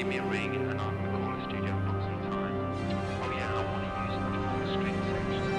me a ring and I'm going to call the studio and book some time. Oh yeah, I want to use it for the string section.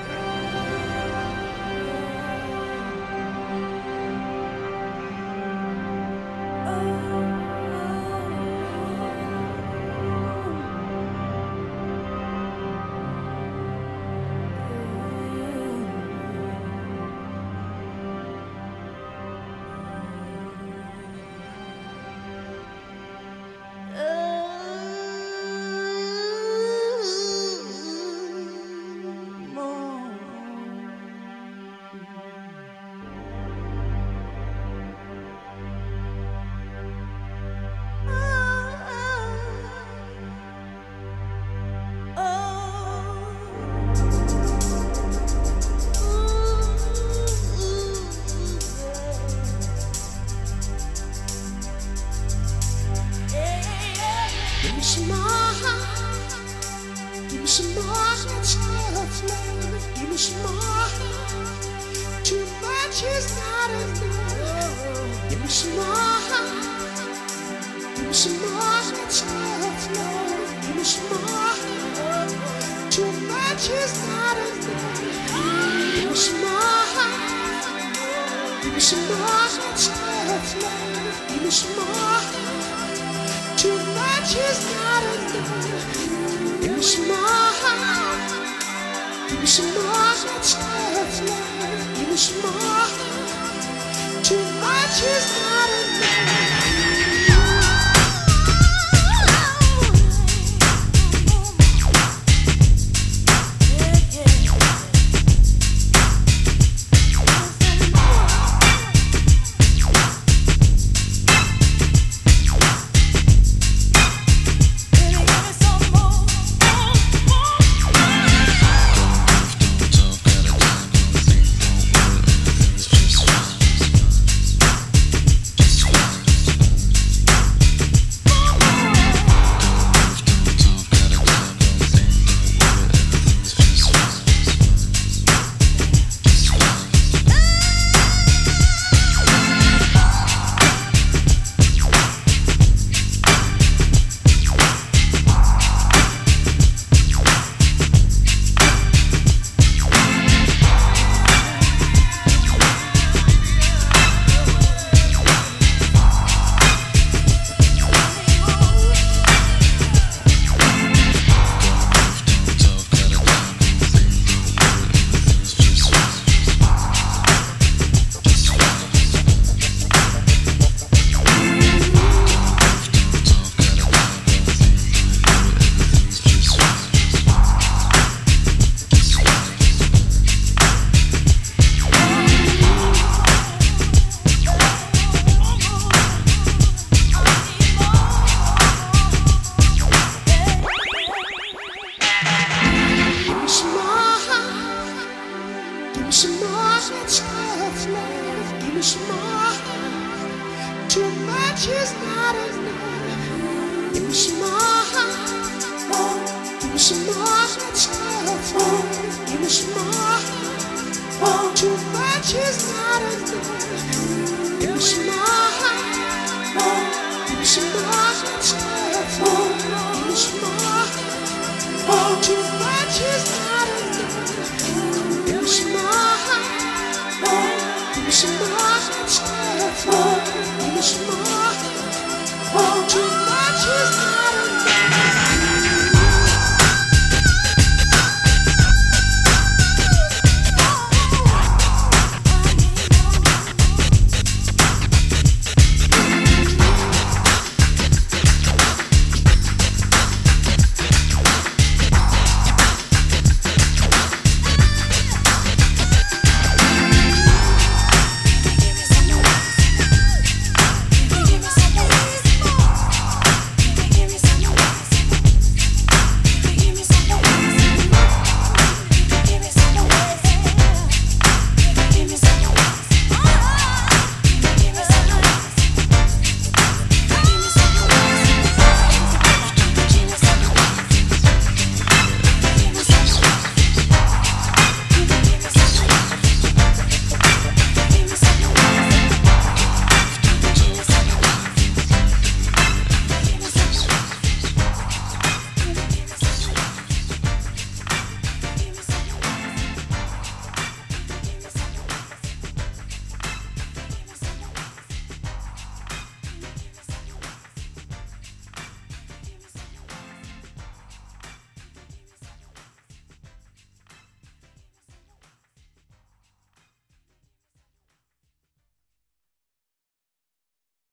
Give me some more. Give me some more. Let's love. Give me some more. Too much is not enough. Give me some more. Give me some more. Let's love. Give me some more. Too much is not enough. Give me some more. Give me some more. Let's love. Give me some more. Too much is not enough. Give me some more. Give me some more. Let's love. Give me some more. Too much is not enough. Give me some more, let's love. Give me some more. Too much is not enough. Give me some more. Give me some more, let's love. Give me some more. Too much is not enough.